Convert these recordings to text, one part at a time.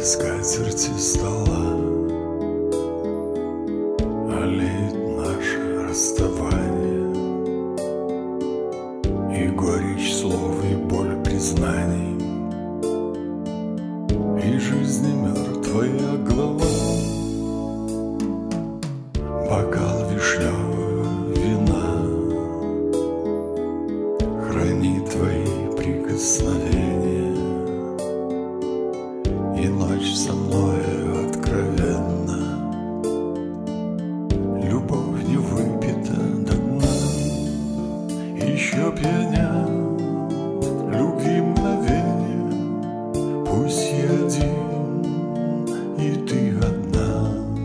белой скатерти стола олеет наше расставание, и горечь слов, и боль признаний, и жизни мертвая глава. Бокал вишневого вина хранит твои прикосновения, и ночь со мною откровенна. Любовь не выпита до дна, еще пьянят любви мгновенья. Пусть я один, и ты одна.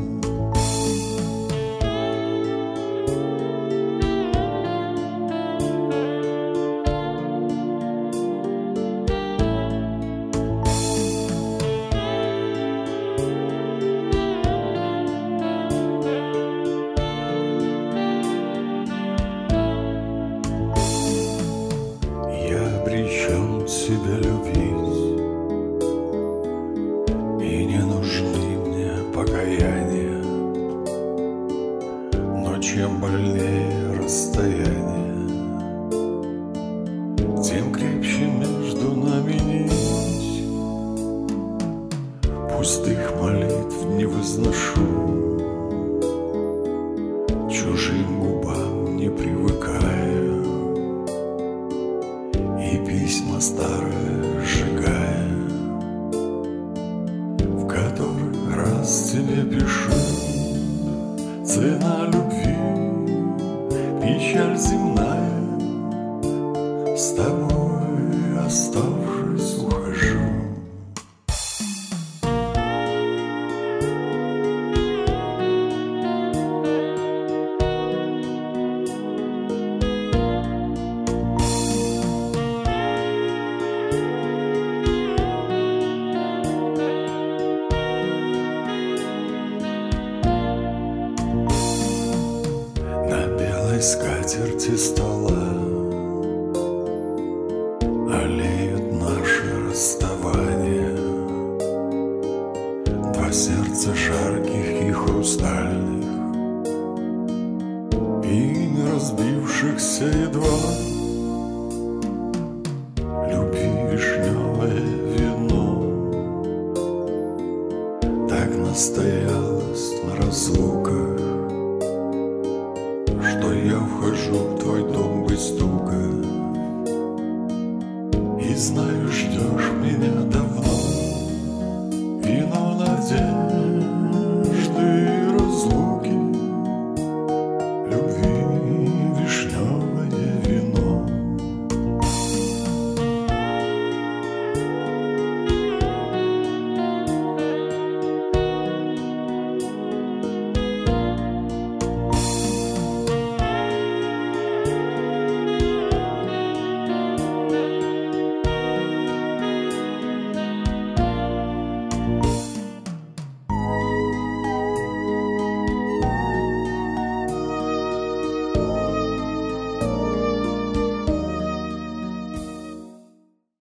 Обречен себя любить, и не нужны мне покаяния. Но чем больнее расстояние, тем крепче между нами нить. Пустых молитв не возношу, чужим губам не привыкаю, и письма старые сжигая, в который раз тебе пишу. Цена любви, печаль земная, с тобой оставшись ухожу. Скатерти стола олеют наши расставания, два сердца жарких и хрустальных, и не разбившихся едва. Любви вишневое вино так настоялось на разлуках, что я вхожу в твой дом без стука, и знаю, ждешь меня давно. Вино надень